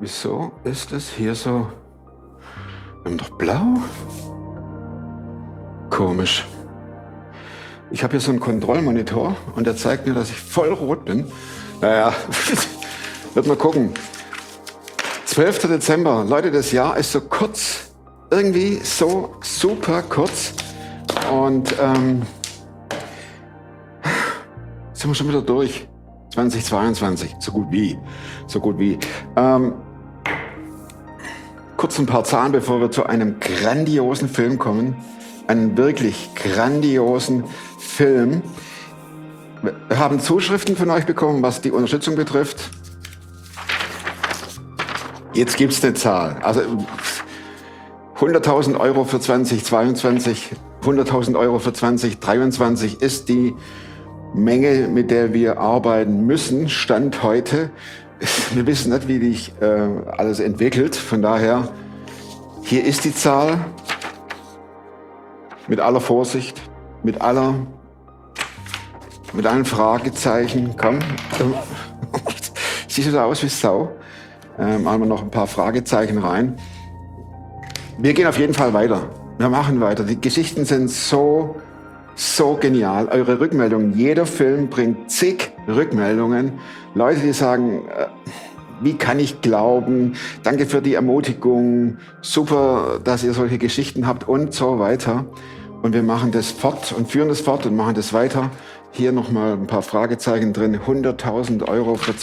Wieso ist es hier so? Wir haben doch blau. Komisch. Ich habe hier so einen Kontrollmonitor und der zeigt mir, dass ich voll rot bin. Naja, wird mal gucken. 12. Dezember. Leute, das Jahr ist so kurz. Irgendwie so super kurz. Und sind wir schon wieder durch. 2022. So gut wie. So gut wie. Kurz ein paar Zahlen, bevor wir zu einem grandiosen Film kommen. Einen wirklich grandiosen Film. Wir haben Zuschriften von euch bekommen, was die Unterstützung betrifft. Jetzt gibt's eine Zahl. Also 100.000 Euro für 2022, 100.000 Euro für 2023 ist die Menge, mit der wir arbeiten müssen, Stand heute. Wir wissen nicht, wie sich alles entwickelt. Von daher, hier ist die Zahl. Mit aller Vorsicht, mit allen Fragezeichen. Komm, siehst du da aus wie Sau? Machen wir noch ein paar Fragezeichen rein. Wir gehen auf jeden Fall weiter. Wir machen weiter. Die Geschichten sind so genial. Eure Rückmeldungen. Jeder Film bringt zig Rückmeldungen. Leute, die sagen, wie kann ich glauben? Danke für die Ermutigung. Super, dass ihr solche Geschichten habt und so weiter. Und wir machen das fort und führen das fort und machen das weiter. Hier nochmal ein paar Fragezeichen drin. 100.000 Euro für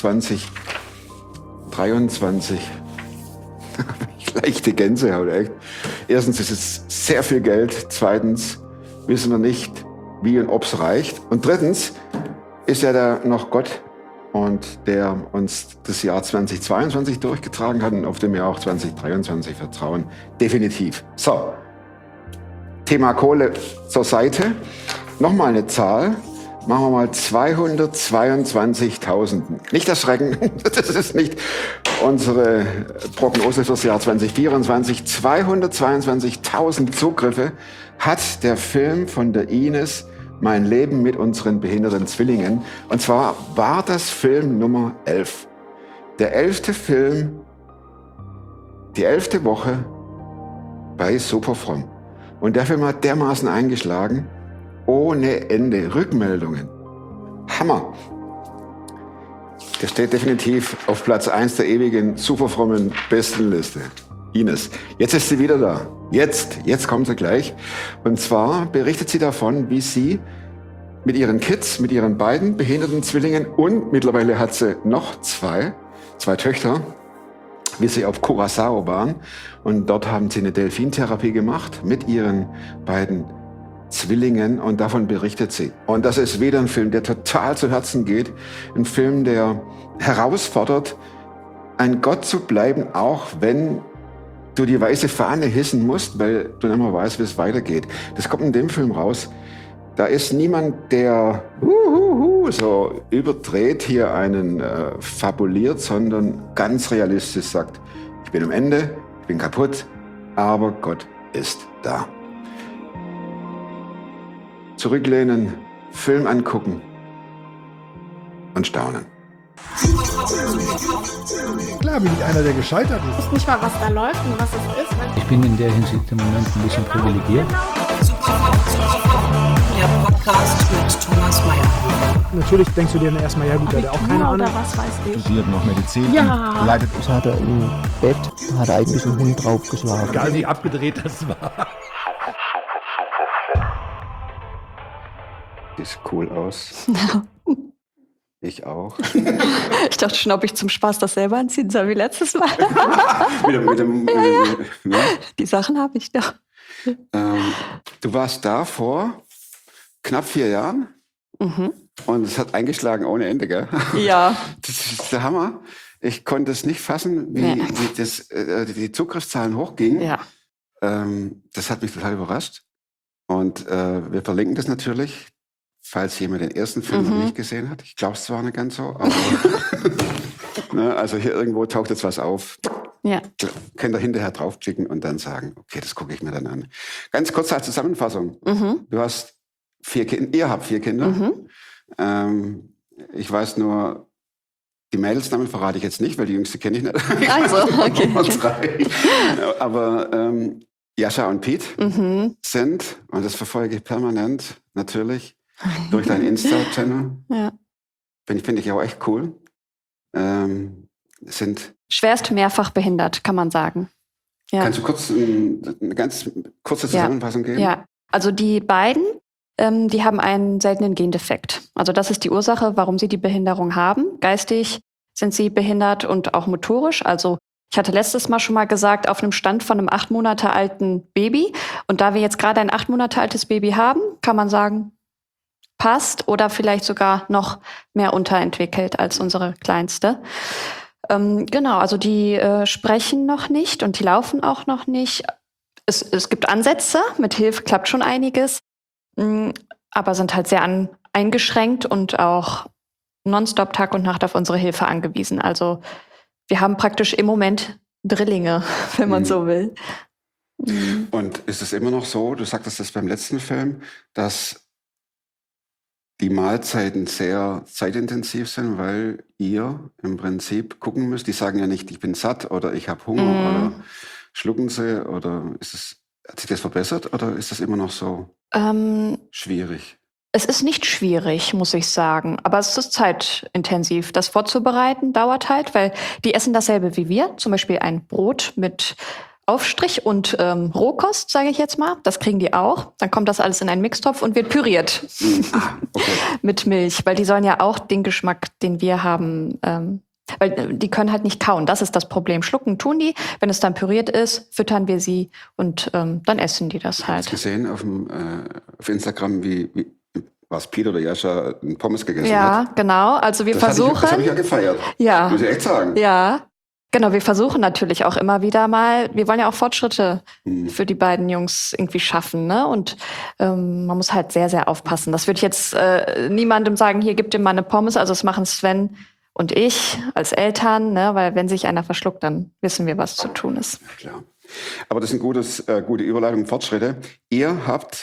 2023. Leichte Gänsehaut, echt. Erstens ist es sehr viel Geld. Zweitens wissen wir nicht, wie und ob es reicht. Und drittens ist ja da noch Gott, und der uns das Jahr 2022 durchgetragen hat und auf dem wir auch 2023 vertrauen. Definitiv. So, Thema Kohle zur Seite. Nochmal eine Zahl. Machen wir mal 222.000. Nicht erschrecken, das ist nicht unsere Prognose fürs Jahr 2024. 222.000 Zugriffe hat der Film von der Ines, Mein Leben mit unseren behinderten Zwillingen. Und zwar war das Film Nummer 11. Der 11. Film, die 11. Woche bei Superfromm. Und der Film hat dermaßen eingeschlagen, ohne Ende. Rückmeldungen. Hammer. Der steht definitiv auf Platz 1 der ewigen superfrommen Bestenliste. Ines. Jetzt ist sie wieder da. Jetzt kommt sie gleich. Und zwar berichtet sie davon, wie sie mit ihren Kids, mit ihren beiden behinderten Zwillingen und mittlerweile hat sie noch zwei Töchter, wie sie auf Curaçao waren. Und dort haben sie eine Delfintherapie gemacht mit ihren beiden Zwillingen und davon berichtet sie. Und das ist wieder ein Film, der total zu Herzen geht. Ein Film, der herausfordert, ein Gott zu bleiben, auch wenn du die weiße Fahne hissen musst, weil du nicht mehr weißt, wie es weitergeht. Das kommt in dem Film raus. Da ist niemand, der so überdreht hier einen fabuliert, sondern ganz realistisch sagt, ich bin am Ende, ich bin kaputt, aber Gott ist da. Zurücklehnen, Film angucken und staunen. Klar bin ich einer, der gescheitert ist. Ich weiß nicht mal, was da läuft und was es ist. Ich bin in der Hinsicht im Moment ein bisschen privilegiert. Der Podcast mit Thomas Mayer. Natürlich denkst du dir dann erstmal, ja gut, der hat auch keine Ahnung. Oder was weiß ich. Studiert noch Medizin. Ja. Leidet. Das hat er im Bett, hat er eigentlich einen Hund draufgeschlagen. Egal wie abgedreht das war. Sieht cool aus. Ich auch. Ich dachte schon, ob ich zum Spaß das selber anziehen soll wie letztes Mal. Ja. Die Sachen habe ich doch. Du warst da vor knapp 4 Jahren und es hat eingeschlagen ohne Ende, gell? Ja. Das ist der Hammer. Ich konnte es nicht fassen, wie die Zugriffszahlen hochgingen. Ja. Das hat mich total überrascht. Und wir verlinken das natürlich, falls jemand den ersten Film noch nicht gesehen hat. Ich glaube es zwar nicht ganz so, aber ne, also hier irgendwo taucht jetzt was auf. Ja. Könnt ihr hinterher draufklicken und dann sagen, okay, das gucke ich mir dann an. Ganz kurz als Zusammenfassung. Du hast 4 Kinder, ihr habt 4 Kinder. Ich weiß nur, Die Mädelsnamen verrate ich jetzt nicht, weil die jüngste kenne ich nicht. Also, okay. Nummer 3. Aber Jascha und Pete sind, und das verfolge ich permanent, natürlich, durch deinen Insta-Channel. Ja. Finde ich auch echt cool. Sind. Schwerst mehrfach behindert, kann man sagen. Ja. Kannst du kurz eine ganz kurze Zusammenfassung geben? Ja, also die beiden, die haben einen seltenen Gendefekt. Also das ist die Ursache, warum sie die Behinderung haben. Geistig sind sie behindert und auch motorisch. Also ich hatte letztes Mal schon mal gesagt, auf einem Stand von einem 8 Monate alten Baby. Und da wir jetzt gerade ein 8 Monate altes Baby haben, kann man sagen, passt oder vielleicht sogar noch mehr unterentwickelt als unsere Kleinste. Genau, also die sprechen noch nicht und die laufen auch noch nicht. Es gibt Ansätze, mit Hilfe klappt schon einiges, aber sind halt sehr eingeschränkt und auch nonstop Tag und Nacht auf unsere Hilfe angewiesen. Also wir haben praktisch im Moment Drillinge, wenn man so will. Und ist es immer noch so, du sagtest das beim letzten Film, dass die Mahlzeiten sehr zeitintensiv sind, weil ihr im Prinzip gucken müsst. Die sagen ja nicht, ich bin satt oder ich habe Hunger oder schlucken sie oder hat sich das verbessert oder ist das immer noch so schwierig? Es ist nicht schwierig, muss ich sagen, aber es ist zeitintensiv. Das vorzubereiten dauert halt, weil die essen dasselbe wie wir, zum Beispiel ein Brot mit Aufstrich und Rohkost, sage ich jetzt mal. Das kriegen die auch. Dann kommt das alles in einen Mixtopf und wird püriert. Okay. Mit Milch, weil die sollen ja auch den Geschmack, den wir haben, weil die können halt nicht kauen. Das ist das Problem. Schlucken tun die. Wenn es dann püriert ist, füttern wir sie und dann essen die das halt. Ich habe gesehen auf Instagram, wie was Peter oder Jascha ein Pommes gegessen hat. Ja, genau. Also wir versuchen. Das habe ich ja gefeiert. Ja. Muss ich echt sagen. Ja. Genau, wir versuchen natürlich auch immer wieder mal, wir wollen ja auch Fortschritte für die beiden Jungs irgendwie schaffen, ne? Und man muss halt sehr, sehr aufpassen. Das würde ich jetzt niemandem sagen, hier gib dir mal eine Pommes. Also das machen Sven und ich als Eltern, ne? Weil wenn sich einer verschluckt, dann wissen wir, was zu tun ist. Ja, klar. Aber das ist eine gute Überleitung, Fortschritte. Ihr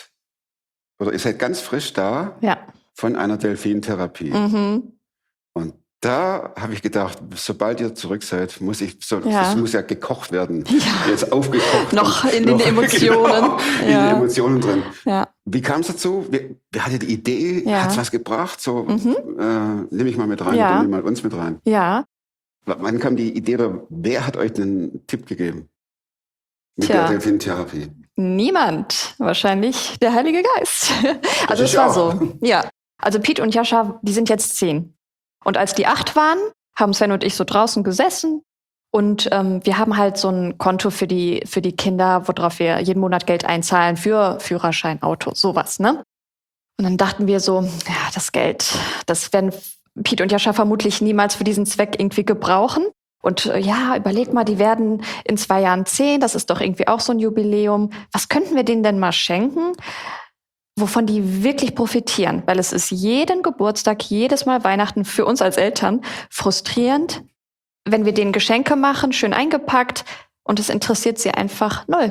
seid ganz frisch da von einer Delfintherapie. Und da habe ich gedacht, sobald ihr zurück seid, das muss ja gekocht werden. Ja. Jetzt aufgekocht. Noch in den Emotionen. Genau, in den Emotionen drin. Ja. Wie kam es dazu? Wer hatte die Idee? Ja. Hat es was gebracht? So, nehme ich mal mit rein, nimm mal uns mit rein. Ja. Wann kam die Idee, oder wer hat euch den Tipp gegeben? Mit der Delfintherapie? Niemand. Wahrscheinlich der Heilige Geist. Also es war so. Ja. Also Pete und Jascha, die sind jetzt 10. Und als die 8 waren, haben Sven und ich so draußen gesessen und wir haben halt so ein Konto für die Kinder, worauf wir jeden Monat Geld einzahlen für Führerschein, Auto, sowas, ne? Und dann dachten wir so, ja, das Geld, das werden Pete und Jascha vermutlich niemals für diesen Zweck irgendwie gebrauchen. Und überleg mal, die werden in 2 Jahren 10, das ist doch irgendwie auch so ein Jubiläum. Was könnten wir denen denn mal schenken, wovon die wirklich profitieren? Weil es ist jeden Geburtstag, jedes Mal Weihnachten für uns als Eltern frustrierend, wenn wir denen Geschenke machen, schön eingepackt und es interessiert sie einfach null.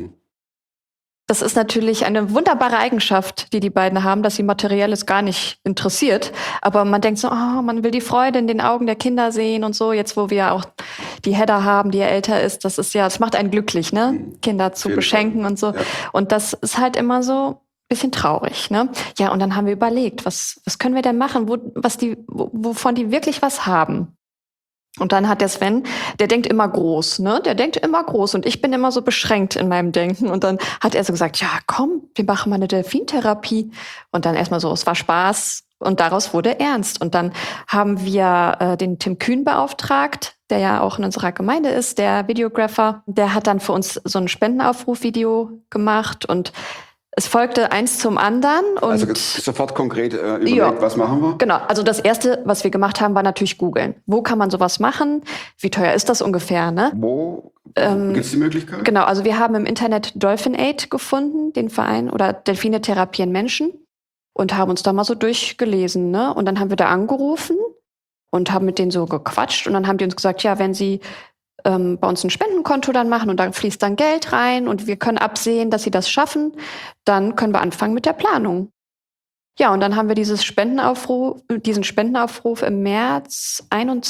Das ist natürlich eine wunderbare Eigenschaft, die beiden haben, dass sie Materielles gar nicht interessiert. Aber man denkt so, man will die Freude in den Augen der Kinder sehen und so. Jetzt, wo wir auch die Hedda haben, die ja älter ist, das macht einen glücklich, ne? Kinder zu beschenken und so. Ja. Und das ist halt immer so bisschen traurig, ne? Ja, und dann haben wir überlegt, was können wir denn machen, wovon die wirklich was haben? Und dann hat der Sven, der denkt immer groß, ne? Der denkt immer groß und ich bin immer so beschränkt in meinem Denken. Und dann hat er so gesagt, ja, komm, wir machen mal eine Delfintherapie. Und dann erstmal so, es war Spaß und daraus wurde ernst. Und dann haben wir den Tim Kühn beauftragt, der ja auch in unserer Gemeinde ist, der Videographer. Der hat dann für uns so ein Spendenaufruf-Video gemacht und es folgte eins zum anderen. Und also sofort konkret überlegt, was machen wir? Genau, also das Erste, was wir gemacht haben, war natürlich googeln. Wo kann man sowas machen? Wie teuer ist das ungefähr? Ne? Wo gibt es die Möglichkeit? Genau, also wir haben im Internet Dolphin Aid gefunden, den Verein, oder Delfine therapieren Menschen und haben uns da mal so durchgelesen. Ne? Und dann haben wir da angerufen und haben mit denen so gequatscht und dann haben die uns gesagt, ja, wenn sie bei uns ein Spendenkonto dann machen und da fließt dann Geld rein und wir können absehen, dass sie das schaffen, dann können wir anfangen mit der Planung. Ja, und dann haben wir diesen Spendenaufruf im März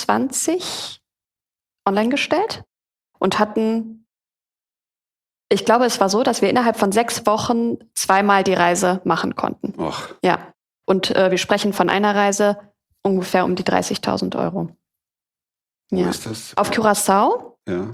21 online gestellt und hatten, ich glaube, es war so, dass wir innerhalb von 6 Wochen 2-mal die Reise machen konnten. Ach, Ja, und wir sprechen von einer Reise ungefähr um die 30.000 Euro. wo Ja. ist das? Auf Curaçao. Ja,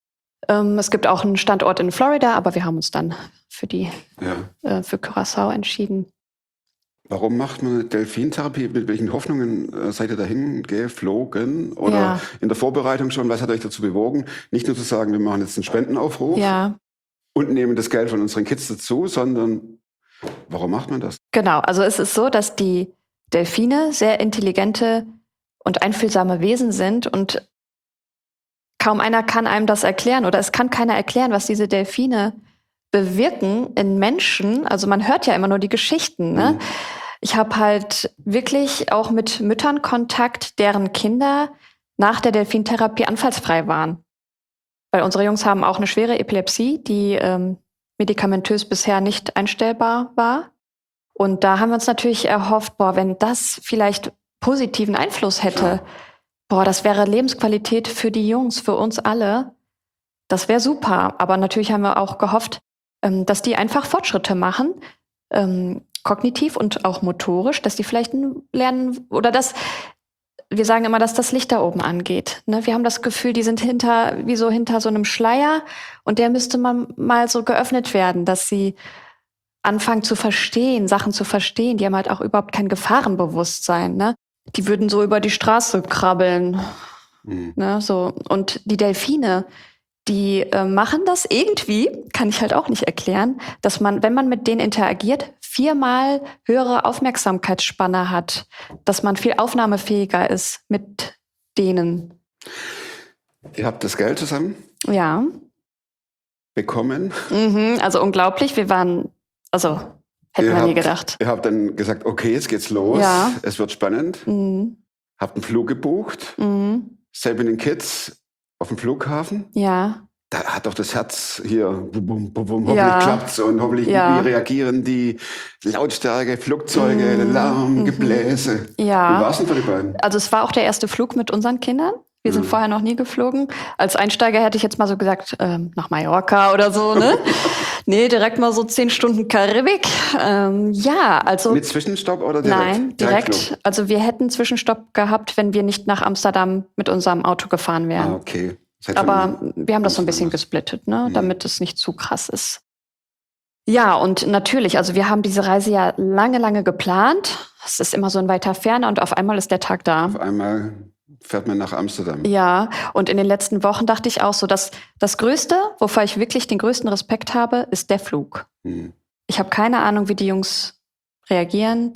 Es gibt auch einen Standort in Florida, aber wir haben uns dann für ja. für Curaçao entschieden. Warum macht man eine Delfintherapie? Mit welchen Hoffnungen seid ihr dahin geflogen? Oder Ja. in der Vorbereitung schon? Was hat euch dazu bewogen? Nicht nur zu sagen, wir machen jetzt einen Spendenaufruf Ja, und nehmen das Geld von unseren Kids dazu, sondern warum macht man das? genau. Also es ist so, dass die Delfine sehr intelligente und einfühlsame Wesen sind und kaum einer kann einem das erklären oder es kann keiner erklären, was diese Delfine bewirken in Menschen. Also man hört ja immer nur die Geschichten, ne? Ich habe halt wirklich auch mit Müttern Kontakt, deren Kinder nach der Delfintherapie anfallsfrei waren. Weil unsere Jungs haben auch eine schwere Epilepsie, die medikamentös bisher nicht einstellbar war. Und da haben wir uns natürlich erhofft, wenn das vielleicht positiven Einfluss hätte, das wäre Lebensqualität für die Jungs, für uns alle. Das wäre super. Aber natürlich haben wir auch gehofft, dass die einfach Fortschritte machen, kognitiv und auch motorisch, dass die vielleicht lernen oder wir sagen immer, dass das Licht da oben angeht. Ne? Wir haben das Gefühl, die sind hinter so einem Schleier und der müsste mal so geöffnet werden, dass sie anfangen zu verstehen, Sachen zu verstehen. Die haben halt auch überhaupt kein Gefahrenbewusstsein. Ne? Die würden so über die Straße krabbeln. Ne? So. Und die Delfine, die machen das irgendwie, kann ich halt auch nicht erklären, dass man, wenn man mit denen interagiert, 4-mal höhere Aufmerksamkeitsspanne hat, dass man viel aufnahmefähiger ist mit denen. Ihr habt das Geld zusammen Ja. bekommen. Also unglaublich. Wir waren, hätten wir nie gedacht. Ihr habt dann gesagt, okay, jetzt geht's los. Ja. Es wird spannend. Habt einen Flug gebucht. Seid mit den Kids auf dem Flughafen. Ja. Da hat doch das Herz hier, bum, bum, bum, bum, Ja. hoffentlich klappt's und hoffentlich wie reagieren die Lautstärke, Flugzeuge, Lärm, Gebläse. Ja. Wie war's denn für die beiden? Also es war auch der erste Flug mit unseren Kindern. Wir sind vorher noch nie geflogen. Als Einsteiger hätte ich jetzt mal so gesagt, nach Mallorca oder so, ne? Nee, direkt mal so 10 Stunden Karibik. Also. Mit Zwischenstopp oder direkt? Nein, direkt. Also wir hätten Zwischenstopp gehabt, wenn wir nicht nach Amsterdam mit unserem Auto gefahren wären. Ah, okay. Aber wir haben das so ein bisschen gesplittet, ne? Damit es nicht zu krass ist. Ja, und natürlich, also wir haben diese Reise ja lange, lange geplant. Es ist immer so in weiter Ferne und auf einmal ist der Tag da. Auf einmal fährt man nach Amsterdam. Ja, und in den letzten Wochen dachte ich auch so, dass das Größte, wovor ich wirklich den größten Respekt habe, ist der Flug. Ich habe keine Ahnung, wie die Jungs reagieren,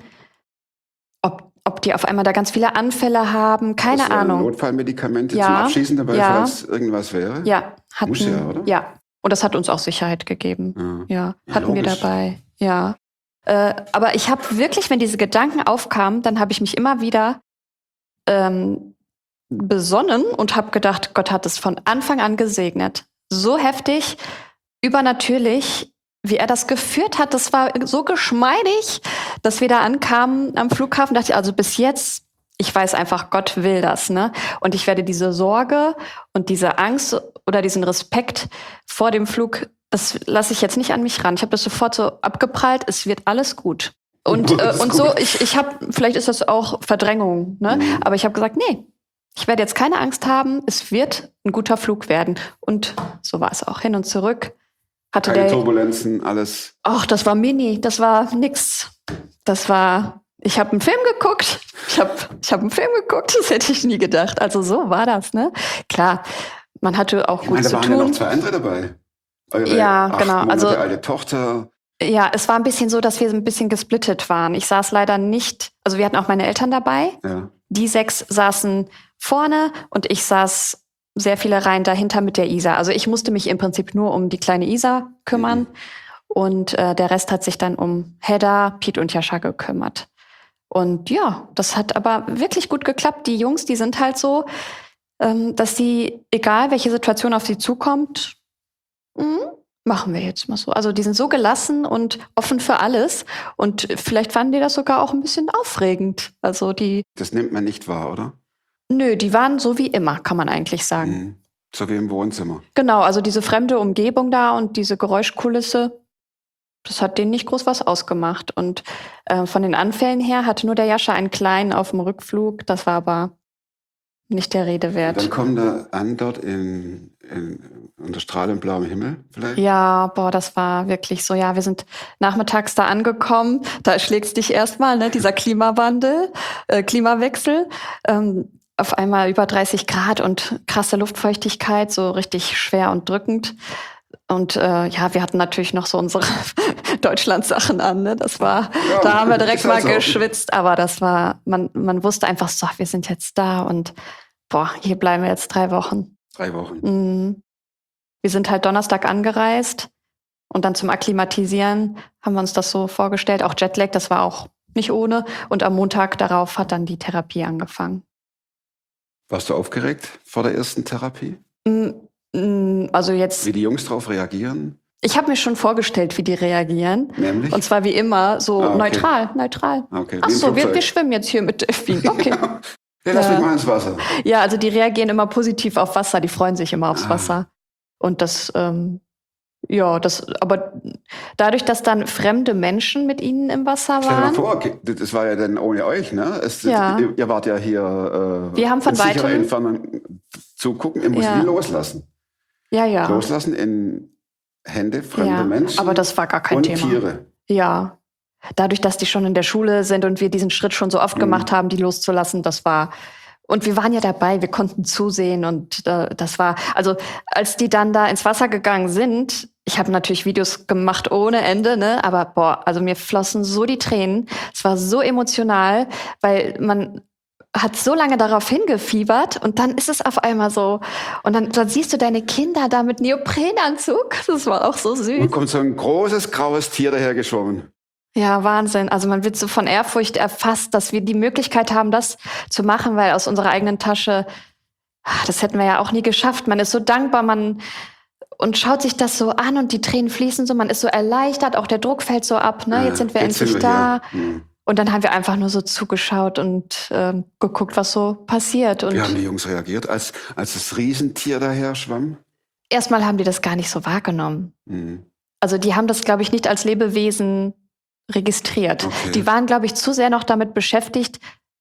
ob die auf einmal da ganz viele Anfälle haben, keine Ahnung. Notfallmedikamente zum Abschießen dabei, falls irgendwas wäre? Ja, Muss ja, oder? Ja, und das hat uns auch Sicherheit gegeben. Ja, hatten wir logisch. dabei. Ja. Aber ich habe wirklich, wenn diese Gedanken aufkamen, dann habe ich mich immer wieder besonnen und habe gedacht, Gott hat es von Anfang an gesegnet. So heftig, übernatürlich, wie er das geführt hat. Das war so geschmeidig, dass wir da ankamen am Flughafen. Dachte ich, also bis jetzt, ich weiß einfach, Gott will das, ne? Und ich werde diese Sorge und diese Angst oder diesen Respekt vor dem Flug, das lasse ich jetzt nicht an mich ran. Ich habe das sofort so abgeprallt, es wird alles gut. Und so, ich habe, vielleicht ist das auch Verdrängung, ne? Aber ich habe gesagt, nee, ich werde jetzt keine Angst haben, es wird ein guter Flug werden. Und so war es auch, hin und zurück. Keine Turbulenzen, alles. Ach, das war mini, das war nix. Ich habe einen Film geguckt, das hätte ich nie gedacht. Also so war das, ne? Klar, man hatte auch gut zu tun. Da waren ja noch 2 andere dabei. Eure ja, 8 genau. Monate Also alte Tochter. Ja, es war ein bisschen so, dass wir ein bisschen gesplittet waren. Ich saß leider nicht, also wir hatten auch meine Eltern dabei. Ja. Die 6 saßen vorne und ich saß sehr viele Reihen dahinter mit der Isa. Also ich musste mich im Prinzip nur um die kleine Isa kümmern und der Rest hat sich dann um Hedda, Piet und Jascha gekümmert. Und ja, das hat aber wirklich gut geklappt. Die Jungs, die sind halt so, dass sie, egal welche Situation auf sie zukommt, Machen wir jetzt mal so. Also die sind so gelassen und offen für alles. Und vielleicht fanden die das sogar auch ein bisschen aufregend. Also Das nimmt man nicht wahr, oder? Nö, die waren so wie immer, kann man eigentlich sagen. Mhm. So wie im Wohnzimmer. Genau, also diese fremde Umgebung da und diese Geräuschkulisse, das hat denen nicht groß was ausgemacht. Und von den Anfällen her hatte nur der Jascha einen kleinen auf dem Rückflug. Das war aber nicht der Rede wert. Dann kommen da an dort unter strahlend blauem Himmel vielleicht? Ja, boah, das war wirklich so. Ja, wir sind nachmittags da angekommen. Da erschlägt's dich erstmal, ne, dieser Klimawechsel. Auf einmal über 30 Grad und krasse Luftfeuchtigkeit, so richtig schwer und drückend. Und ja, wir hatten natürlich noch so unsere Deutschland-Sachen an. Ne? Das war, ja, da haben wir direkt mal so geschwitzt. Aber das war, man wusste einfach so, wir sind jetzt da und boah, hier bleiben wir jetzt 3 Wochen. 3 Wochen. Mhm. Wir sind halt Donnerstag angereist und dann zum Akklimatisieren haben wir uns das so vorgestellt. Auch Jetlag, das war auch nicht ohne. Und am Montag darauf hat dann die Therapie angefangen. Warst du aufgeregt vor der ersten Therapie? Also jetzt, Wie die Jungs darauf reagieren? ich habe mir schon vorgestellt, wie die reagieren. Nämlich? Und zwar wie immer, so Ah, okay. neutral. Okay, Ach wie im so, wir Flugzeug. schwimmen jetzt hier mit Delfin. Okay. Ja, lass mich mal ins Wasser. Ja, also die reagieren immer positiv auf Wasser, die freuen sich immer aufs Ah. Wasser. Und das, aber dadurch, dass dann fremde Menschen mit ihnen im Wasser Stell dir mal waren. vor, das war ja dann ohne euch, ne? Ja. Ihr wart ja hier Wir haben von in sicherer weitem- Entfernung zugucken, ihr müsst Ja. die loslassen. Ja. Loslassen in Hände fremder Menschen aber das war gar kein und Thema. Tiere. Ja. Dadurch, dass die schon in der Schule sind und wir diesen Schritt schon so oft gemacht haben, die loszulassen, das war. Und wir waren ja dabei, wir konnten zusehen und das war, also als die dann da ins Wasser gegangen sind, ich habe natürlich Videos gemacht ohne Ende, ne, aber boah, also mir flossen so die Tränen. Es war so emotional, weil man hat so lange darauf hingefiebert und dann ist es auf einmal so. Und dann siehst du deine Kinder da mit Neoprenanzug. Das war auch so süß. Und kommt so ein großes graues Tier dahergeschwommen. Ja, Wahnsinn. Also man wird so von Ehrfurcht erfasst, dass wir die Möglichkeit haben, das zu machen, weil aus unserer eigenen Tasche, das hätten wir ja auch nie geschafft. Man ist so dankbar, und schaut sich das so an und die Tränen fließen so, man ist so erleichtert, auch der Druck fällt so ab, ne? Jetzt sind wir Jetzt endlich sind wir da. hier. Hm. Und dann haben wir einfach nur so zugeschaut und geguckt, was so passiert. Und Wie haben die Jungs reagiert, als das Riesentier daher schwamm? erstmal haben die das gar nicht so wahrgenommen. Hm. Also die haben das, glaube ich, nicht als Lebewesen registriert. Okay. Die waren, glaube ich, zu sehr noch damit beschäftigt.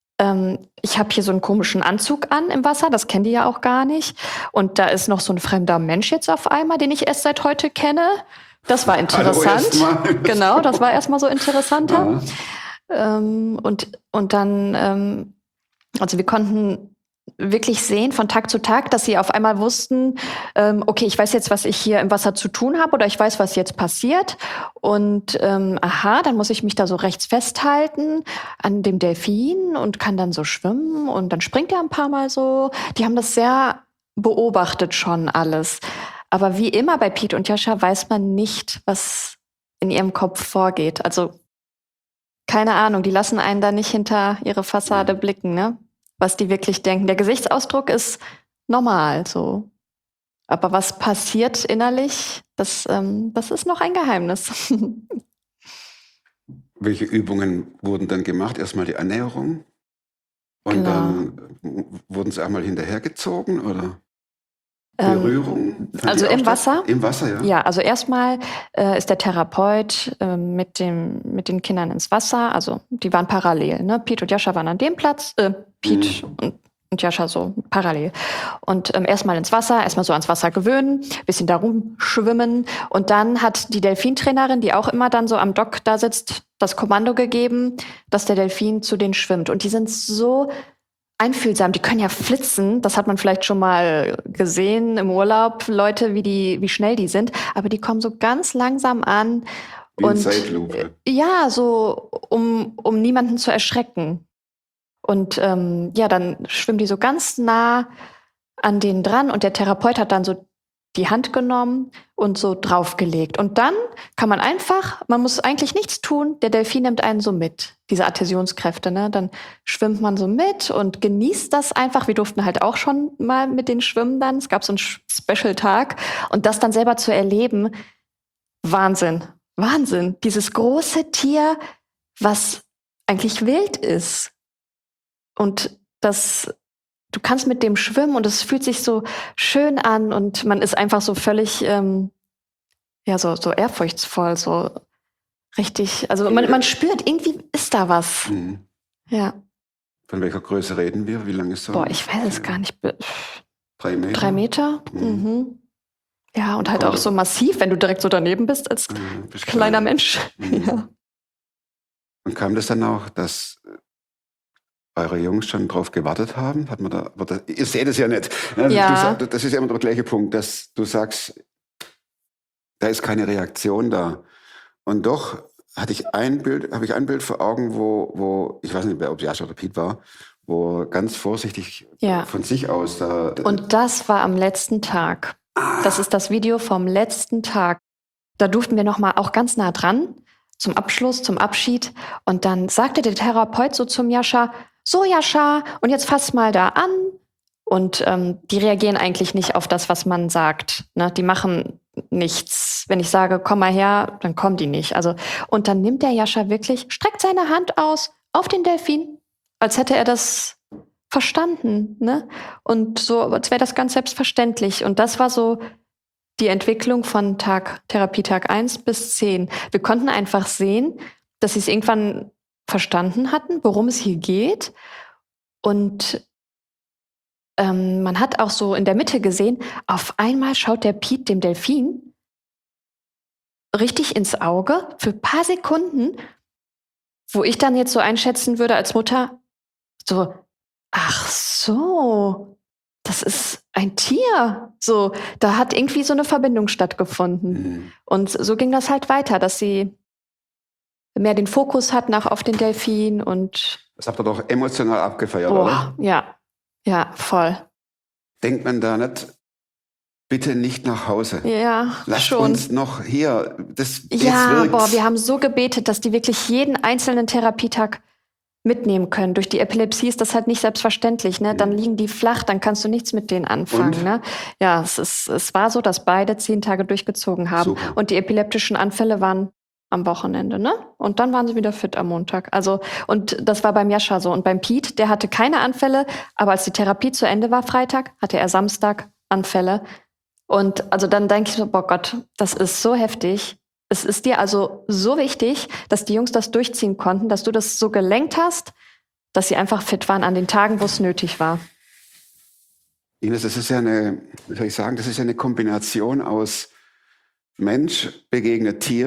Ich habe hier so einen komischen Anzug an im Wasser, das kennen die ja auch gar nicht. Und da ist noch so ein fremder Mensch jetzt auf einmal, den ich erst seit heute kenne. Das war interessant. erstmal. Genau, das war erstmal so interessanter. Ja. Und dann, also wir konnten wirklich sehen von Tag zu Tag, dass sie auf einmal wussten, okay, ich weiß jetzt, was ich hier im Wasser zu tun habe oder ich weiß, was jetzt passiert. Und aha, dann muss ich mich da so rechts festhalten an dem Delfin und kann dann so schwimmen und dann springt er ein paar Mal so. Die haben das sehr beobachtet schon alles. Aber wie immer bei Piet und Jascha weiß man nicht, was in ihrem Kopf vorgeht. Also keine Ahnung, die lassen einen da nicht hinter ihre Fassade blicken, ne? Was die wirklich denken. Der Gesichtsausdruck ist normal so. Aber was passiert innerlich, das ist noch ein Geheimnis. Welche Übungen wurden dann gemacht? Erstmal die Annäherung und Genau. dann wurden sie einmal hinterhergezogen oder Berührung? Fand also die auch im statt? Wasser? Im Wasser, ja. Ja, also erstmal ist der Therapeut mit den Kindern ins Wasser. Also die waren parallel. Ne? Piet und Jascha waren an dem Platz. Piet und Jascha so parallel. Und erstmal ins Wasser, erstmal so ans Wasser gewöhnen, bisschen da rumschwimmen. Und dann hat die Delfintrainerin, die auch immer dann so am Dock da sitzt, das Kommando gegeben, dass der Delfin zu denen schwimmt. Und die sind so einfühlsam, die können ja flitzen. Das hat man vielleicht schon mal gesehen im Urlaub, Leute, wie schnell die sind. Aber die kommen so ganz langsam an. Wie in Und Zeitlupe. ja, so um niemanden zu erschrecken. Und ja, dann schwimmen die so ganz nah an denen dran und der Therapeut hat dann so die Hand genommen und so draufgelegt. Und dann kann man muss eigentlich nichts tun, der Delfin nimmt einen so mit, diese Adhäsionskräfte, ne? Dann schwimmt man so mit und genießt das einfach. Wir durften halt auch schon mal mit den schwimmen dann. Es gab so einen Special-Tag. Und das dann selber zu erleben, Wahnsinn. Wahnsinn. Dieses große Tier, was eigentlich wild ist. Und du kannst mit dem schwimmen und es fühlt sich so schön an und man ist einfach so völlig, so ehrfurchtsvoll, so richtig. Also man spürt, irgendwie ist da was. Mhm. Ja. Von welcher Größe reden wir? Wie lang ist so? Boah, ich weiß es gar nicht. 3 Meter? 3 Meter? Mhm. Ja, und halt auch so massiv, wenn du direkt so daneben bist als kleiner Mensch. Mhm. Ja. Und kam das dann auch, dass eure Jungs schon drauf gewartet haben? Hat man da, ihr seht es ja nicht. Ja. Das ist ja immer der gleiche Punkt, dass du sagst, da ist keine Reaktion da. Und doch habe ich ein Bild vor Augen, wo ich weiß nicht, ob es Jascha oder Piet war, wo ganz vorsichtig von sich aus da. Und das war am letzten Tag. Das ist das Video vom letzten Tag. Da durften wir noch mal auch ganz nah dran, zum Abschluss, zum Abschied. Und dann sagte der Therapeut so zum Jascha, so Jascha, und jetzt fass mal da an. Und die reagieren eigentlich nicht auf das, was man sagt. Ne? Die machen nichts. Wenn ich sage, komm mal her, dann kommen die nicht. Also, und dann nimmt der Jascha wirklich, streckt seine Hand aus auf den Delfin, als hätte er das verstanden, ne? Und so, als wäre das ganz selbstverständlich. Und das war so die Entwicklung von Therapietag 1 bis 10. Wir konnten einfach sehen, dass sie es irgendwann verstanden hatten, worum es hier geht. Und man hat auch so in der Mitte gesehen, auf einmal schaut der Piet dem Delfin richtig ins Auge für ein paar Sekunden, wo ich dann jetzt so einschätzen würde als Mutter, so, ach so, das ist ein Tier. So, da hat irgendwie so eine Verbindung stattgefunden. Mhm. Und so ging das halt weiter, dass sie mehr den Fokus hatten auch auf den Delfin und Das habt ihr doch emotional abgefeiert, oder? Ja, voll. Denkt man da nicht, bitte nicht nach Hause. Ja, Lasst schon. uns noch hier. Jetzt Ja, wirkt's. wir haben so gebetet, dass die wirklich jeden einzelnen Therapietag mitnehmen können. Durch die Epilepsie ist das halt nicht selbstverständlich, ne? Dann liegen die flach, dann kannst du nichts mit denen anfangen, Und? ne? Ja, es war so, dass beide 10 Tage durchgezogen haben. Super. Und die epileptischen Anfälle waren am Wochenende, ne? Und dann waren sie wieder fit am Montag. Also, und das war beim Jascha so. Und beim Piet, der hatte keine Anfälle, aber als die Therapie zu Ende war, Freitag, hatte er Samstag Anfälle. Und also dann denke ich so, boah Gott, das ist so heftig. Es ist dir also so wichtig, dass die Jungs das durchziehen konnten, dass du das so gelenkt hast, dass sie einfach fit waren an den Tagen, wo es nötig war. Ines, das ist ja wie soll ich sagen, das ist ja eine Kombination aus Mensch begegnet Tier,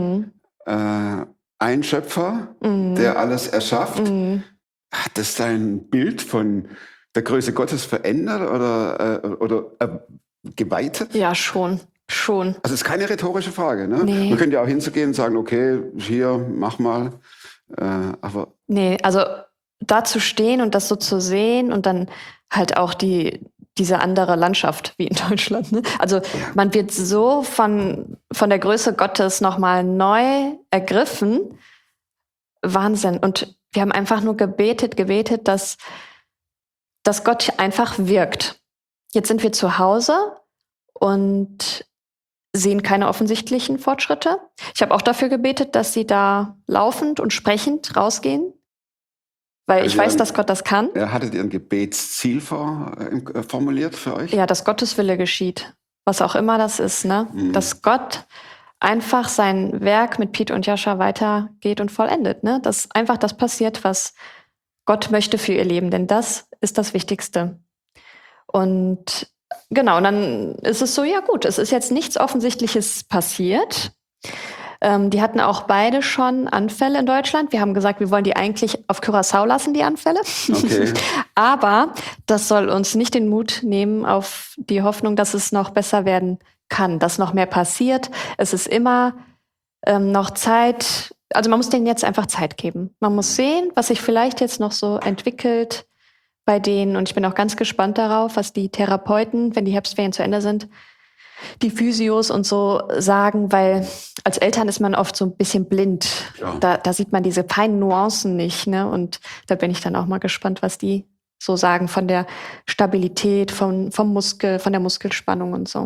ein Schöpfer, der alles erschafft. Hat das dein Bild von der Größe Gottes verändert oder geweitet? Ja, schon. Also es ist keine rhetorische Frage, ne? Nee. Man könnte ja auch hinzugehen und sagen, okay, hier, mach mal. Aber Nee, also da zu stehen und das so zu sehen und dann halt auch diese andere Landschaft wie in Deutschland. Ne? Also man wird so von der Größe Gottes nochmal neu ergriffen. Wahnsinn. Und wir haben einfach nur gebetet, dass Gott einfach wirkt. Jetzt sind wir zu Hause und sehen keine offensichtlichen Fortschritte. Ich habe auch dafür gebetet, dass sie da laufend und sprechend rausgehen. Weil Also ich weiß, dass Gott das kann. hattet ihr ein Gebetsziel formuliert für euch? Ja, dass Gottes Wille geschieht. Was auch immer das ist, ne? Dass Gott einfach sein Werk mit Piet und Jascha weitergeht und vollendet, ne? Dass einfach das passiert, was Gott möchte für ihr Leben. Denn das ist das Wichtigste. Und genau, und dann ist es so, ja gut, es ist jetzt nichts Offensichtliches passiert. Die hatten auch beide schon Anfälle in Deutschland. Wir haben gesagt, wir wollen die eigentlich auf Curaçao lassen, die Anfälle. Okay. Aber das soll uns nicht den Mut nehmen auf die Hoffnung, dass es noch besser werden kann, dass noch mehr passiert. Es ist immer noch Zeit. Also man muss denen jetzt einfach Zeit geben. Man muss sehen, was sich vielleicht jetzt noch so entwickelt bei denen. Und ich bin auch ganz gespannt darauf, was die Therapeuten, wenn die Herbstferien zu Ende sind, die Physios und so sagen, weil als Eltern ist man oft so ein bisschen blind. Ja. Da sieht man diese feinen Nuancen nicht, ne? Und da bin ich dann auch mal gespannt, was die so sagen von der Stabilität, vom Muskel, von der Muskelspannung und so.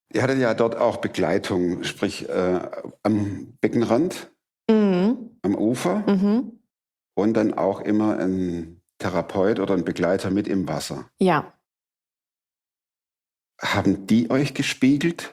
Ihr hattet ja dort auch Begleitung, sprich am Beckenrand, am Ufer und dann auch immer ein Therapeut oder ein Begleiter mit im Wasser. Ja. Haben die euch gespiegelt?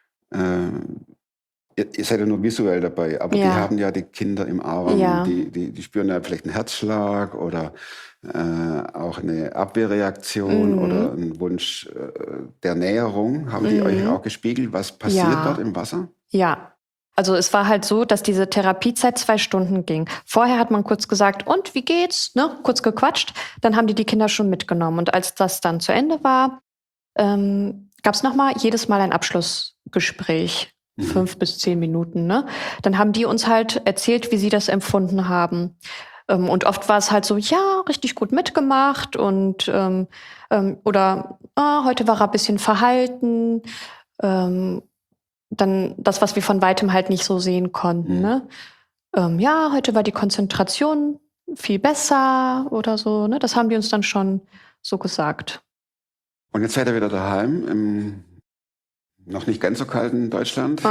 Ihr seid ja nur visuell dabei, aber die haben ja die Kinder im Arm, die spüren ja vielleicht einen Herzschlag oder auch eine Abwehrreaktion oder einen Wunsch der Näherung. Haben die euch auch gespiegelt, was passiert dort im Wasser? Ja. Also es war halt so, dass diese Therapiezeit 2 Stunden ging. Vorher hat man kurz gesagt, und wie geht's? Ne? Kurz gequatscht. Dann haben die Kinder schon mitgenommen. Und als das dann zu Ende war, gab es jedes Mal ein Abschlussgespräch. 5 bis 10 Minuten. Ne? Dann haben die uns halt erzählt, wie sie das empfunden haben. Und oft war es halt so, ja, richtig gut mitgemacht und oder heute war er ein bisschen verhalten. Dann das, was wir von weitem halt nicht so sehen konnten. Ne? Ja, heute war die Konzentration viel besser oder so. Ne? Das haben die uns dann schon so gesagt. Und jetzt seid ihr wieder daheim im noch nicht ganz so kalten Deutschland.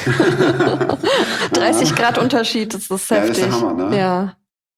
30 Grad Unterschied, das ist heftig. Ja, das ist der Hammer, ne? Ja.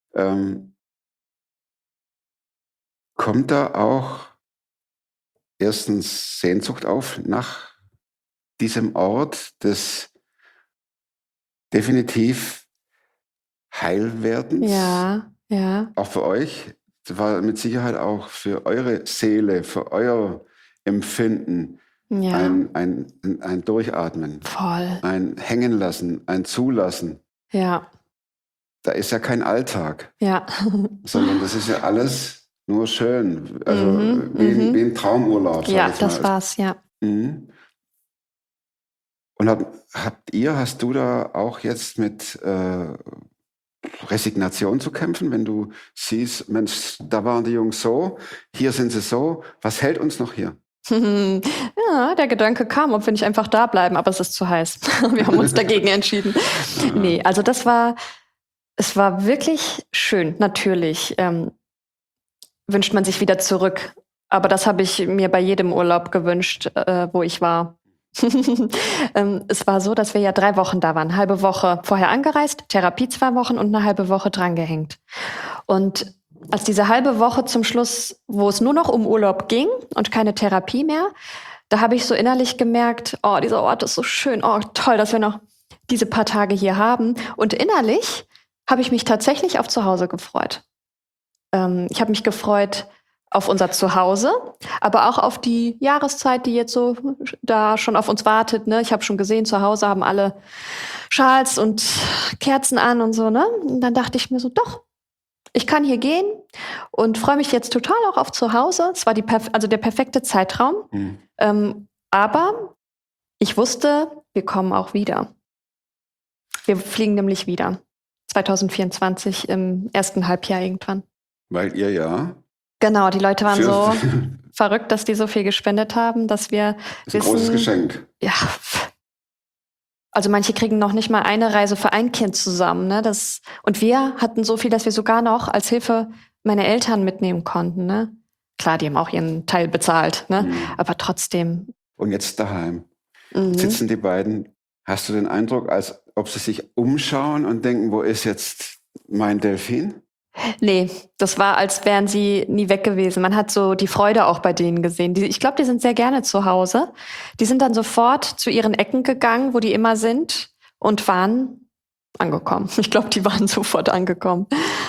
Kommt da auch erstens Sehnsucht auf nach diesem Ort des definitiv Heilwerdens? Ja. Auch für euch? Das war mit Sicherheit auch für eure Seele, für euer Empfinden ein Durchatmen. Voll. Ein Hängenlassen, ein Zulassen. Ja. Da ist ja kein Alltag. Ja. Sondern das ist ja alles nur schön. Also wie ein Traumurlaub. Ja, das war's, ja. Und hast du da auch jetzt mit Resignation zu kämpfen, wenn du siehst, Mensch, da waren die Jungs so, hier sind sie so, was hält uns noch hier? Ja, der Gedanke kam, ob wir nicht einfach da bleiben, aber es ist zu heiß. Wir haben uns dagegen entschieden. Nee, also es war wirklich schön. Natürlich wünscht man sich wieder zurück. Aber das habe ich mir bei jedem Urlaub gewünscht, wo ich war. Es war so, dass wir ja 3 Wochen da waren. Halbe Woche vorher angereist, Therapie 2 Wochen und eine halbe Woche drangehängt. Und als diese halbe Woche zum Schluss, wo es nur noch um Urlaub ging und keine Therapie mehr, da habe ich so innerlich gemerkt, oh, dieser Ort ist so schön, oh, toll, dass wir noch diese paar Tage hier haben. Und innerlich habe ich mich tatsächlich auf Zuhause gefreut. Ich habe mich gefreut auf unser Zuhause, aber auch auf die Jahreszeit, die jetzt so da schon auf uns wartet. Ne? Ich habe schon gesehen, zu Hause haben alle Schals und Kerzen an und so. Ne? Und dann dachte ich mir so, doch, ich kann hier gehen und freue mich jetzt total auch auf zu Hause. Es war der perfekte Zeitraum. Aber ich wusste, wir kommen auch wieder. Wir fliegen nämlich wieder. 2024 im ersten Halbjahr irgendwann. Weil ihr ja... Genau, die Leute waren so verrückt, dass die so viel gespendet haben, dass wir das ist ein großes Geschenk. Ja. Also manche kriegen noch nicht mal eine Reise für ein Kind zusammen. Ne? Und wir hatten so viel, dass wir sogar noch als Hilfe meine Eltern mitnehmen konnten. Ne? Klar, die haben auch ihren Teil bezahlt, ne? Aber trotzdem. Und jetzt daheim sitzen die beiden. Hast du den Eindruck, als ob sie sich umschauen und denken, wo ist jetzt mein Delfin? Nee, das war, als wären sie nie weg gewesen. Man hat so die Freude auch bei denen gesehen. Ich glaube, die sind sehr gerne zu Hause. Die sind dann sofort zu ihren Ecken gegangen, wo die immer sind, und waren angekommen. Ich glaube, die waren sofort angekommen.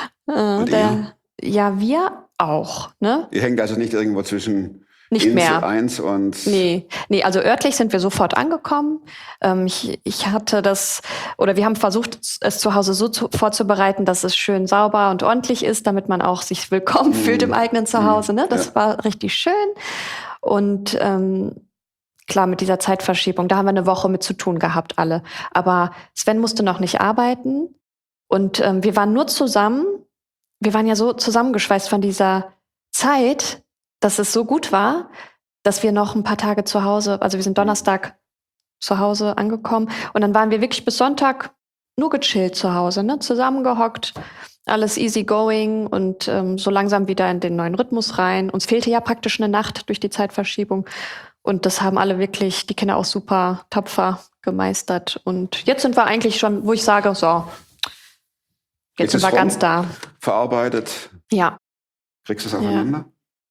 Ja, wir auch. Ne? Ihr hängt also nicht irgendwo zwischen nicht mehr. 1 und... Nee, also örtlich sind wir sofort angekommen. Wir haben versucht, es zu Hause so vorzubereiten, dass es schön sauber und ordentlich ist, damit man auch sich willkommen fühlt im eigenen Zuhause. Ne? Das war richtig schön. Und klar, mit dieser Zeitverschiebung, da haben wir eine Woche mit zu tun gehabt, alle. Aber Sven musste noch nicht arbeiten. Und wir waren nur zusammen. Wir waren ja so zusammengeschweißt von dieser Zeit, dass es so gut war, dass wir noch ein paar Tage zu Hause, also wir sind Donnerstag zu Hause angekommen und dann waren wir wirklich bis Sonntag nur gechillt zu Hause, ne? Zusammengehockt, alles easy going und so langsam wieder in den neuen Rhythmus rein. Uns fehlte ja praktisch eine Nacht durch die Zeitverschiebung Und das haben alle wirklich, die Kinder auch super tapfer gemeistert. Und jetzt sind wir eigentlich schon, wo ich sage, so, jetzt sind wir ganz da. Verarbeitet. Ja. Kriegst du es aufeinander?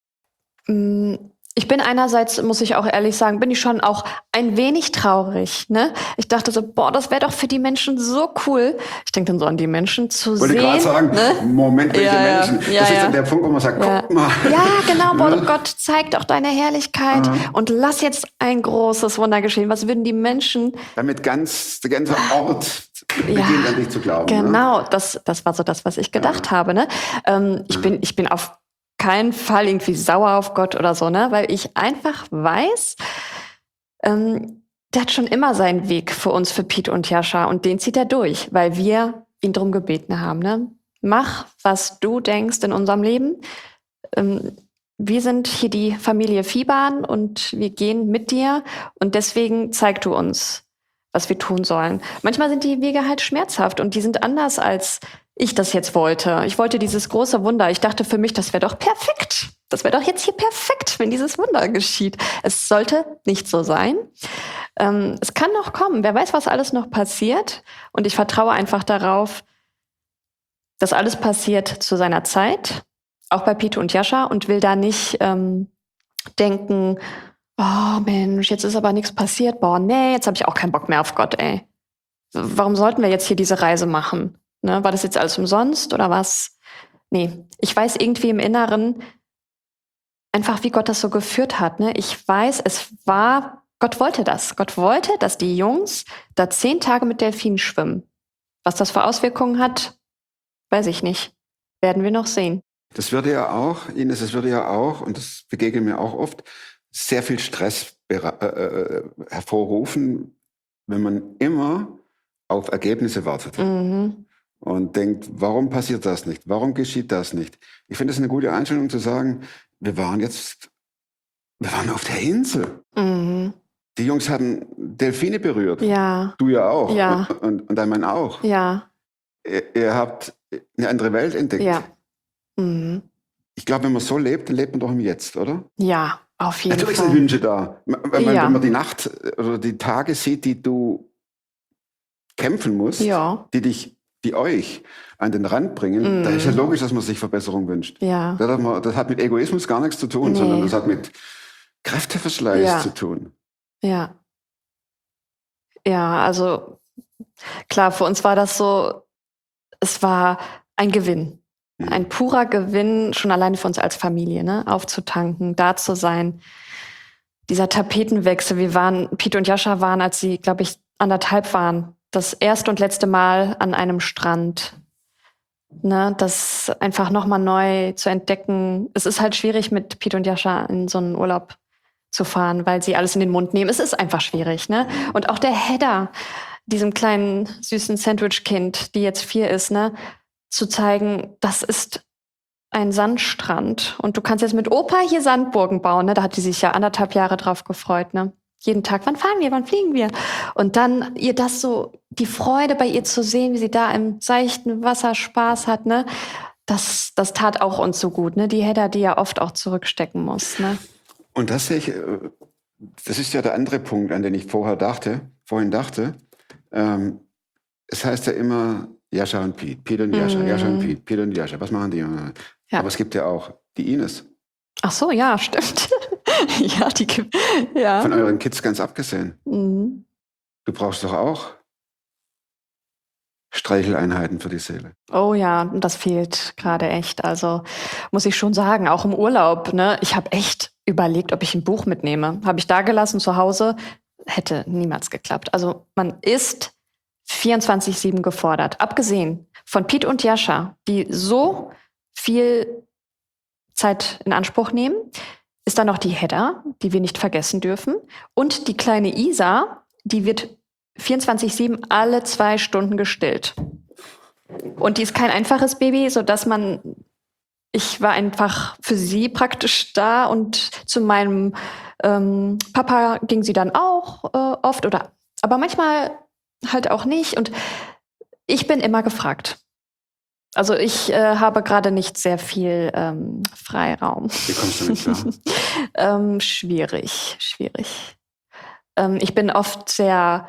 Ich bin einerseits, muss ich auch ehrlich sagen, bin ich schon auch ein wenig traurig. Ne? Ich dachte so, boah, das wäre doch für die Menschen so cool. Ich denke dann so an die Menschen zu sehen. Wollte gerade sagen, ne? Moment, welche Menschen? Das ist dann der Punkt, wo man sagt, guck mal. Ja, genau, boah, Gott, zeig doch deine Herrlichkeit und lass jetzt ein großes Wunder geschehen. Was würden die Menschen... Damit der ganze Ort beginnt an dich zu glauben. Genau, ne? das war so das, was ich gedacht habe. Ne? Ich bin auf keinen Fall irgendwie sauer auf Gott oder so, ne? Weil ich einfach weiß, der hat schon immer seinen Weg für uns, für Piet und Jascha, und den zieht er durch, weil wir ihn drum gebeten haben. Ne? Mach, was du denkst in unserem Leben. Wir sind hier die Familie Viehbahn und wir gehen mit dir und deswegen zeig du uns, was wir tun sollen. Manchmal sind die Wege halt schmerzhaft und die sind anders, als ich das jetzt wollte. Ich wollte dieses große Wunder. Ich dachte für mich, das wäre doch perfekt. Das wäre doch jetzt hier perfekt, wenn dieses Wunder geschieht. Es sollte nicht so sein. Es kann noch kommen. Wer weiß, was alles noch passiert. Und ich vertraue einfach darauf, dass alles passiert zu seiner Zeit. Auch bei Piet und Jascha. Und will da nicht denken, oh Mensch, jetzt ist aber nichts passiert. Boah, nee, jetzt habe ich auch keinen Bock mehr auf Gott, ey. Warum sollten wir jetzt hier diese Reise machen? Ne, war das jetzt alles umsonst oder was? Nee, ich weiß irgendwie im Inneren einfach, wie Gott das so geführt hat. Ne? Ich weiß, Gott wollte das. Gott wollte, dass die Jungs da 10 Tage mit Delfinen schwimmen. Was das für Auswirkungen hat, weiß ich nicht. Werden wir noch sehen. Das würde ja auch, Ines, und das begegnet mir auch oft, sehr viel Stress hervorrufen, wenn man immer auf Ergebnisse wartet. Mhm. Und denkt, warum passiert das nicht? Warum geschieht das nicht? Ich finde es eine gute Einstellung zu sagen, wir waren auf der Insel. Mhm. Die Jungs haben Delfine berührt. Ja. Du ja auch. Ja. Und dein Mann auch. Ja. Ihr habt eine andere Welt entdeckt. Ja. Mhm. Ich glaube, wenn man so lebt, dann lebt man doch im Jetzt, oder? Ja, auf jeden Natürlich Fall. sind Wünsche da. Wenn Ja. man die Nacht oder die Tage sieht, die du kämpfen musst, Ja. die euch an den Rand bringen, da ist ja logisch, dass man sich Verbesserung wünscht. Ja. Das hat mit Egoismus gar nichts zu tun, Nee. sondern das hat mit Kräfteverschleiß Ja. zu tun. Ja. Ja, also klar, für uns war das so, es war ein Gewinn. Ein purer Gewinn, schon alleine für uns als Familie, ne? Aufzutanken, da zu sein. Dieser Tapetenwechsel, Piet und Jascha waren, als sie, glaube ich, 1,5 waren, das erste und letzte Mal an einem Strand. Ne, das einfach nochmal neu zu entdecken. Es ist halt schwierig, mit Piet und Jascha in so einen Urlaub zu fahren, weil sie alles in den Mund nehmen. Es ist einfach schwierig. Ne? Und auch der Hedda, diesem kleinen, süßen Sandwich-Kind, die jetzt 4 ist, ne, zu zeigen, das ist ein Sandstrand. Und du kannst jetzt mit Opa hier Sandburgen bauen. Ne? Da hat die sich ja 1,5 Jahre drauf gefreut. Ne? Jeden Tag, wann fahren wir, wann fliegen wir? Und dann ihr das so, die Freude bei ihr zu sehen, wie sie da im seichten Wasser Spaß hat, ne? Das tat auch uns so gut, ne? Die Hedda, die ja oft auch zurückstecken muss, ne? Und das sehe ich, das ist ja der andere Punkt, an den ich vorhin dachte. Es heißt ja immer Jascha und Piet, Piet und Jascha, Jascha und Piet, Piet und Jascha. Was machen die? Ja. Aber es gibt ja auch die Ines. Ach so, ja, stimmt. Ja, die gibt, ja. Von euren Kids ganz abgesehen. Mhm. Du brauchst doch auch Streicheleinheiten für die Seele. Oh ja, das fehlt gerade echt. Also muss ich schon sagen, auch im Urlaub, ne? Ich habe echt überlegt, ob ich ein Buch mitnehme. Habe ich da gelassen zu Hause, hätte niemals geklappt. Also man ist 24/7 gefordert. Abgesehen von Piet und Jascha, die so viel Zeit in Anspruch nehmen, ist da noch die Hedda, die wir nicht vergessen dürfen. Und die kleine Isa, die wird 24/7 alle 2 Stunden gestillt. Und die ist kein einfaches Baby, sodass ich war einfach für sie praktisch da und zu meinem Papa ging sie dann auch oft, aber manchmal halt auch nicht. Und ich bin immer gefragt. Also ich habe gerade nicht sehr viel Freiraum. Wie kommst du damit klar? Schwierig. Ich bin oft sehr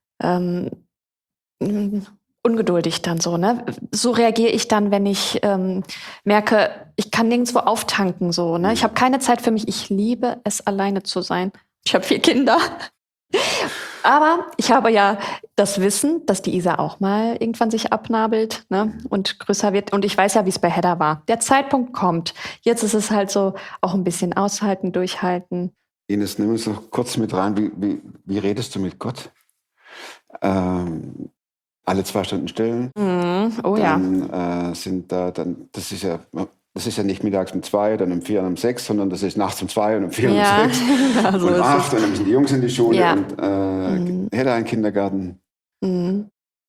ungeduldig dann so, ne? So reagiere ich dann, wenn ich merke, ich kann nirgendwo auftanken, so, ne? Ich habe keine Zeit für mich. Ich liebe es, alleine zu sein. Ich habe 4 Kinder. Aber ich habe ja das Wissen, dass die Isa auch mal irgendwann sich abnabelt, ne, und größer wird. Und ich weiß ja, wie es bei Hedda war. Der Zeitpunkt kommt. Jetzt ist es halt so, auch ein bisschen aushalten, durchhalten. Ines, nimm uns noch kurz mit rein. Wie redest du mit Gott? Alle 2 Stunden stillen. Oh ja. Dann das ist ja nicht mittags um 2, dann um 4 und um 6, sondern das ist nachts um 2 und um 4 und Ja, um 6 genau, so und ist 8 und dann müssen die Jungs in die Schule Ja. und Hedda in den Kindergarten. Mhm.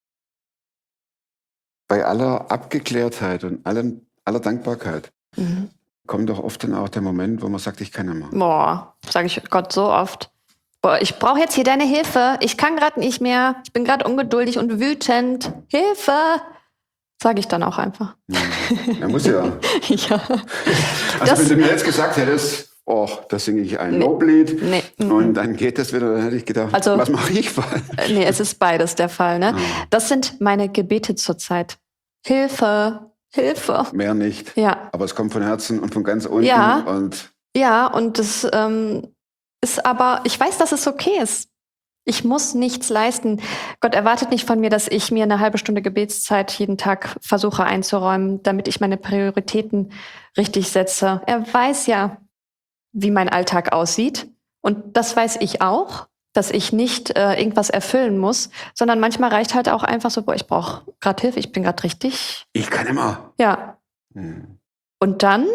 Bei aller Abgeklärtheit und aller Dankbarkeit Mhm. kommt doch oft dann auch der Moment, wo man sagt, ich kann nicht mehr. Boah, sage ich Gott so oft. Boah, ich brauche jetzt hier deine Hilfe. Ich kann gerade nicht mehr. Ich bin gerade ungeduldig und wütend. Hilfe! Sage ich dann auch einfach. Er muss ja. Ja. Also wenn du mir jetzt gesagt hättest, oh, da singe ich ein Loblied Nee. und dann geht das wieder, dann hätte ich gedacht, Also- was mache ich falsch? Nee, es ist beides der Fall, ne? Das sind meine Gebete zurzeit. Hilfe, Hilfe. Mehr nicht. Ja, Aber es kommt von Herzen und von ganz unten. Ja. Und ja, und das ist aber, ich weiß, dass es okay ist. Ich muss nichts leisten. Gott erwartet nicht von mir, dass ich mir eine halbe Stunde Gebetszeit jeden Tag versuche einzuräumen, damit ich meine Prioritäten richtig setze. Er weiß ja, wie mein Alltag aussieht. Und das weiß ich auch, dass ich nicht irgendwas erfüllen muss, sondern manchmal reicht halt auch einfach so, boah, ich brauche gerade Hilfe, ich bin gerade richtig. ich kann immer. Ja. Hm. Und dann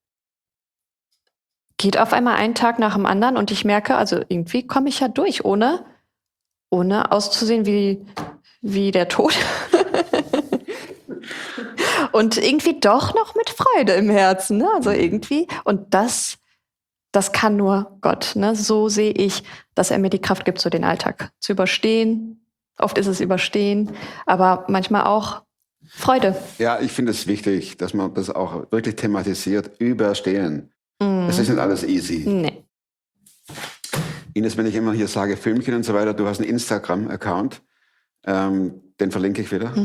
geht auf einmal ein Tag nach dem anderen und ich merke, also irgendwie komme ich ja durch, ohne auszusehen wie der Tod. Und irgendwie doch noch mit Freude im Herzen, ne? Also irgendwie. Und das kann nur Gott, ne? So sehe ich, dass er mir die Kraft gibt, so den Alltag zu überstehen. Oft ist es Überstehen, aber manchmal auch Freude. Ja, ich finde es wichtig, dass man das auch wirklich thematisiert. Überstehen. Es ist nicht alles easy. Nee. Ines, wenn ich immer hier sage, Filmchen und so weiter, du hast einen Instagram-Account, den verlinke ich wieder.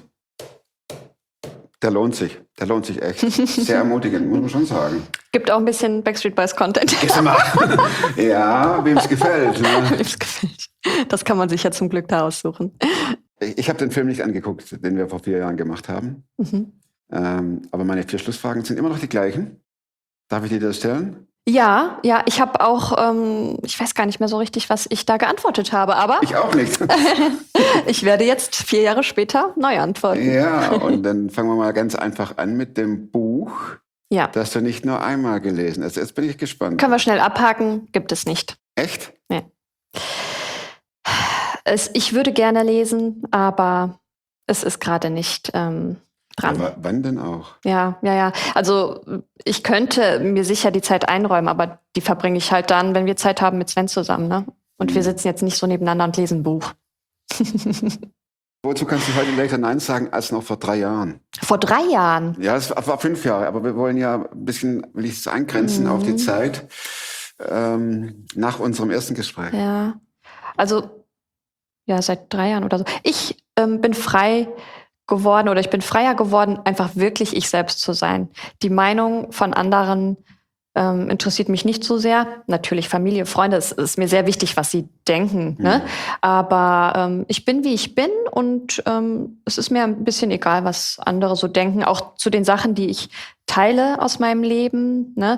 Der lohnt sich echt. Sehr ermutigend, muss man schon sagen. Gibt auch ein bisschen Backstreet Boys Content. Ja, wem es gefällt. Ne? Wem's gefällt. Das kann man sich ja zum Glück da aussuchen. Ich habe den Film nicht angeguckt, den wir vor 4 Jahren gemacht haben. Aber meine 4 Schlussfragen sind immer noch die gleichen. Darf ich dir das stellen? Ja, ich habe auch, ich weiß gar nicht mehr so richtig, was ich da geantwortet habe, aber Ich auch nicht. ich werde jetzt 4 Jahre später neu antworten. Ja, und dann fangen wir mal ganz einfach an mit dem Buch, Ja. das du nicht nur einmal gelesen hast. Jetzt bin ich gespannt. Können wir schnell abhaken, gibt es nicht. Echt? Ich würde gerne lesen, aber es ist gerade nicht dran. Aber wann denn auch? Ja. Also ich könnte mir sicher die Zeit einräumen, aber die verbringe ich halt dann, wenn wir Zeit haben mit Sven zusammen, ne? Und wir sitzen jetzt nicht so nebeneinander und lesen ein Buch. Wozu kannst du heute leichter Nein sagen als noch vor 3 Jahren? Vor 3 Jahren. Ja, es war 5 Jahre, aber wir wollen ja ein bisschen, will ich es eingrenzen auf die Zeit nach unserem ersten Gespräch. Ja. Also, ja, seit 3 Jahren oder so. Ich bin frei geworden oder ich bin freier geworden, einfach wirklich ich selbst zu sein. Die Meinung von anderen interessiert mich nicht so sehr. Natürlich Familie, Freunde, es ist mir sehr wichtig, was sie denken. Ne? Aber ich bin, wie ich bin und es ist mir ein bisschen egal, was andere so denken. Auch zu den Sachen, die ich teile aus meinem Leben. Ne?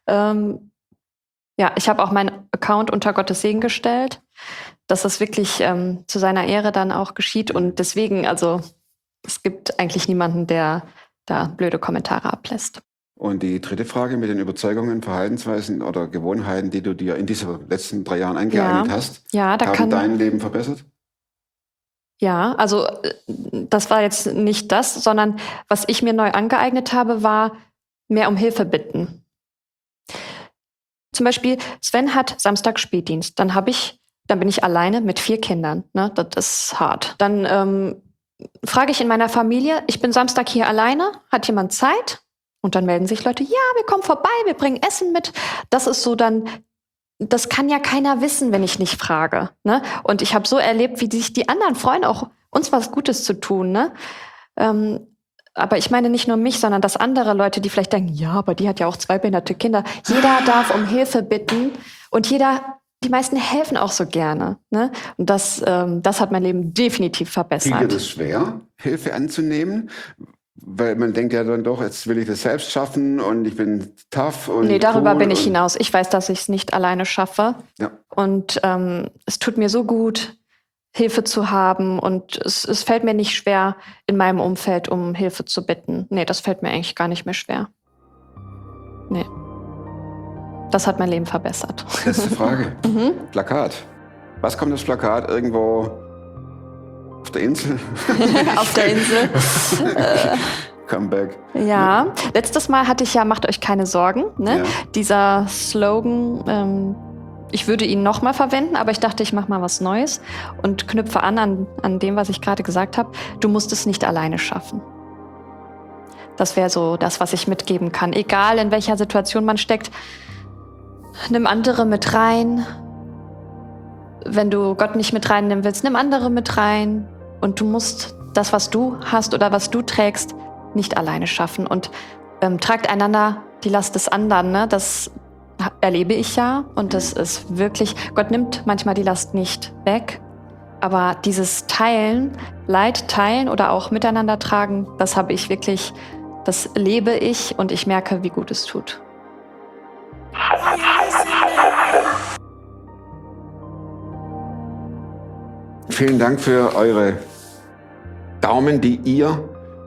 Ja, ich habe auch meinen Account unter Gottes Segen gestellt, dass das wirklich zu seiner Ehre dann auch geschieht. Und deswegen, also es gibt eigentlich niemanden, der da blöde Kommentare ablässt. Und die dritte Frage mit den Überzeugungen, Verhaltensweisen oder Gewohnheiten, die du dir in diesen letzten 3 Jahren angeeignet hast, Ja, da haben kann dein Leben verbessert? Ja, also das war jetzt nicht das, sondern was ich mir neu angeeignet habe, war mehr um Hilfe bitten. Zum Beispiel, Sven hat Samstag Spätdienst. Dann bin ich alleine mit 4 Kindern. Ne? Das ist hart. Dann frage ich in meiner Familie, ich bin Samstag hier alleine, hat jemand Zeit? Und dann melden sich Leute, ja, wir kommen vorbei, wir bringen Essen mit. Das ist so dann, das kann ja keiner wissen, wenn ich nicht frage. Ne? Und ich habe so erlebt, wie sich die anderen freuen, auch uns was Gutes zu tun. Ne? Aber ich meine nicht nur mich, sondern dass andere Leute, die vielleicht denken, ja, aber die hat ja auch 2 behinderte Kinder. Jeder darf um Hilfe bitten und die meisten helfen auch so gerne. Ne? Und das hat mein Leben definitiv verbessert. Fiel dir das schwer, Hilfe anzunehmen? Weil man denkt ja dann doch, jetzt will ich das selbst schaffen und ich bin tough und nee, darüber cool bin ich hinaus. Ich weiß, dass ich es nicht alleine schaffe. Ja. Und es tut mir so gut, Hilfe zu haben. Und es fällt mir nicht schwer, in meinem Umfeld um Hilfe zu bitten. Nee, das fällt mir eigentlich gar nicht mehr schwer. Nee. Das hat mein Leben verbessert. Letzte Frage. Plakat. Was kommt das Plakat? Irgendwo auf der Insel? Auf der Insel. Comeback. Ja, letztes Mal hatte ich ja, macht euch keine Sorgen. Ne? Ja. Dieser Slogan, ich würde ihn nochmal verwenden, aber ich dachte, ich mache mal was Neues und knüpfe an dem, was ich gerade gesagt habe. Du musst es nicht alleine schaffen. Das wäre so das, was ich mitgeben kann. Egal, in welcher Situation man steckt, nimm andere mit rein. Wenn du Gott nicht mit reinnehmen willst, nimm andere mit rein. Und du musst das, was du hast oder was du trägst, nicht alleine schaffen. Und tragt einander die Last des anderen. Ne? Das erlebe ich ja. Und das ist wirklich, Gott nimmt manchmal die Last nicht weg. Aber dieses Teilen, Leid teilen oder auch miteinander tragen, das habe ich wirklich, das lebe ich und ich merke, wie gut es tut. Vielen Dank für eure Daumen, die ihr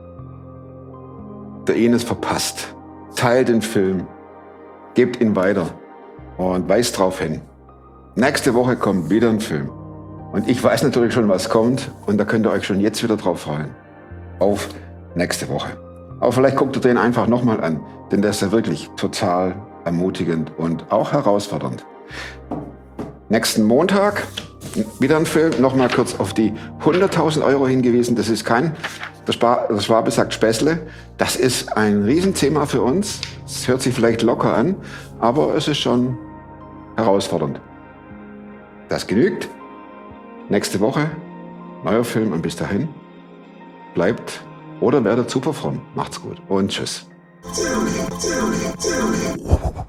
der Ines verpasst. Teilt den Film, gebt ihn weiter und weist darauf hin. Nächste Woche kommt wieder ein Film. Und ich weiß natürlich schon, was kommt. Und da könnt ihr euch schon jetzt wieder drauf freuen. Auf nächste Woche. Aber vielleicht guckt ihr den einfach nochmal an. Denn der ist ja wirklich total ermutigend und auch herausfordernd. Nächsten Montag wieder ein Film. Nochmal kurz auf die 100.000 Euro hingewiesen. Das ist kein, der Schwabe sagt Späßle. Das ist ein Riesenthema für uns. Es hört sich vielleicht locker an, aber es ist schon herausfordernd. Das genügt. Nächste Woche neuer Film und bis dahin bleibt oder werdet super fromm. Macht's gut und tschüss.